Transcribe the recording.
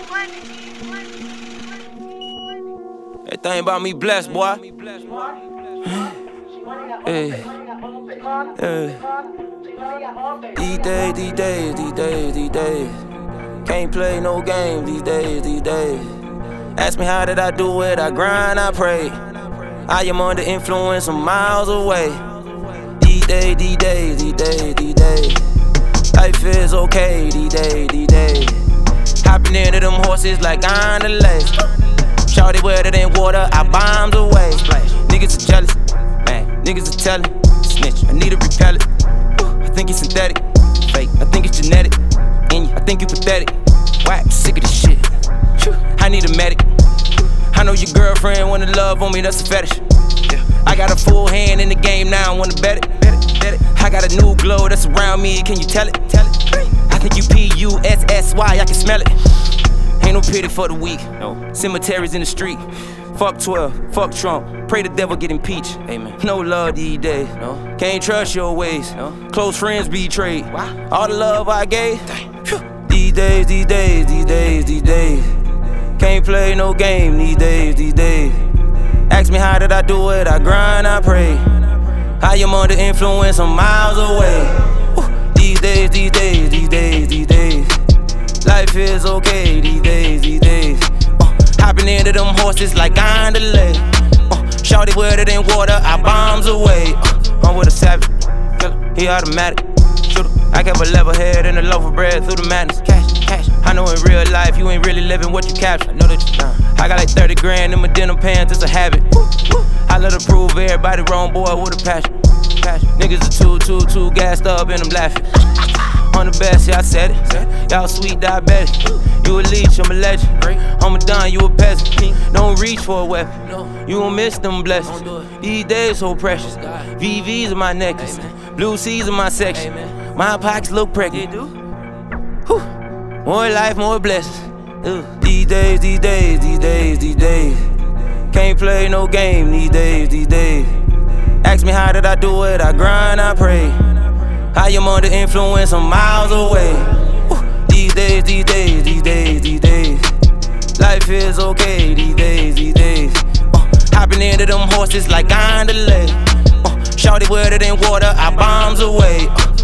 Everything about me blessed, boy. Hey. Hey. These days. Can't play no game these days. Ask me how did I do it, I grind, I pray. I am under influence, I'm miles away. These days. Life is okay, these days. Hopping into them horses like on the lake. Shawty wetter than water, I bombs away. Niggas are jealous, man, niggas are telling. Snitch, I need a repellent. I think it's synthetic, fake, I think it's genetic. And I think you pathetic, whack, sick of this shit. I need a medic. I know your girlfriend wanna love on me, that's a fetish. I got a full hand in the game now, I wanna bet it. I got a new glow that's around me, can you tell it? I think you P-U-S-S-Y, I can smell it. Ain't no pity for the weak, no. Cemeteries in the street. Fuck 12, fuck Trump, pray the devil get impeached. Amen. No love these days, no. Can't trust your ways, no. Close friends betrayed. Wow. All the love I gave. These days. Can't play no game these days. Ask me how did I do it, I grind, I pray. I am under influence, I'm miles away. These days. Life is okay these days. Hopping into them horses like on the lake. Shawty wetter than water, I bombs away. I'm with a savage, he automatic. Shooter, I kept a level head and a loaf of bread through the madness. Cash. I know in real life you ain't really living what you capture. I know that you done. I got like 30 grand in my denim pants, it's a habit. I let her prove everybody wrong, boy, with a passion. Niggas are too gassed up and I'm laughing. On the best, yeah, I said it. Y'all sweet diabetic. You a leech, I'm a legend. I'm a don, you a peasant. Don't reach for a weapon. You won't miss them blessings. These days so precious. VVs in my necklace. Blue C's in my section. My pockets look pregnant. More life, more blessings. These days. Can't play no game these days. Ask me how did I do it, I grind, I pray. I am under influence, I'm miles away. These days. Life is okay these days. Hopping into them horses like on the lake. Shawty wetter than water, I bombs away.